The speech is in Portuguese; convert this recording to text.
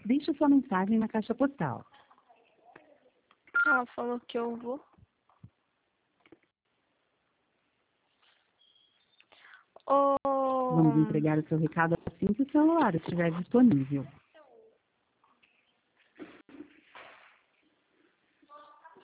Deixe sua mensagem na caixa postal. Ela falou que eu vou. Vamos entregar o seu recado assim que o celular estiver disponível.